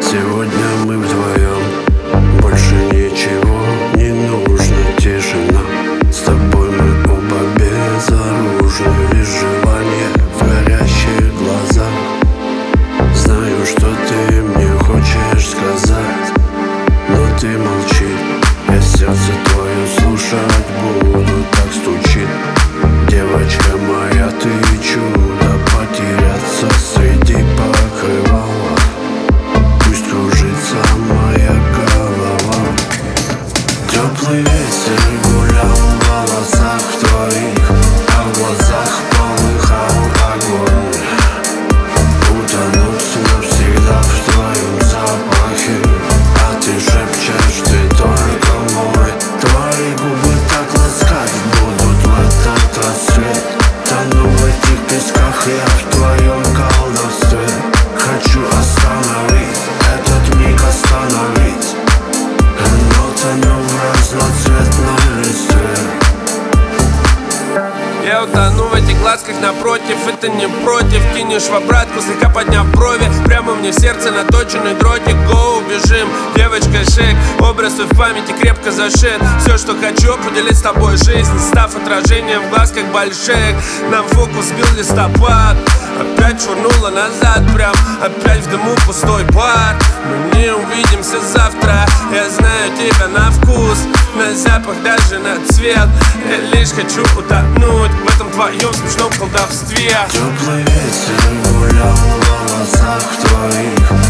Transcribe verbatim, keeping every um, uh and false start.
Сегодня мы вдвоем, больше ничего не нужно, тишина. С тобой мы оба безоружны, лишь желание в горящих глазах. Знаю, что ты мне хочешь сказать, но ты молчи. Я сердце твое слушать буду, так стучит. Девочка моя, ты чудо, потеряться среди покрывала. Пусть кружится моя голова. Теплый ветер гулял в волосах твоих, а в глазах полыхал огонь. Утонуть навсегда в твоем запахе, а ты шепчешь, ты только мой. Твои губы так ласкать будут в этот рассвет. Тону в этих песках, я в твоем колдовстве. Хочу остановить этот миг, остановить, но тону в разноцветной листве. Я утону в этих глазках напротив, и ты не против. Кинешь в обратку, слегка подняв брови. Прямо мне в сердце наточенный дротик. Гоу, бежим, девочка, шейк. Образ твой в памяти крепко зашит. Все, что хочу, поделить с тобой жизнь, став отражением в глазках больших. Нам фокус сбил листопад, опять швырнула назад прям. Опять в дыму пустой бар. Мы не увидимся завтра. Я знаю тебя на вкус, на запах, даже на цвет. Я лишь хочу утонуть в этом твоем смешном колдовстве. Теплый ветер гулял в волосах твоих,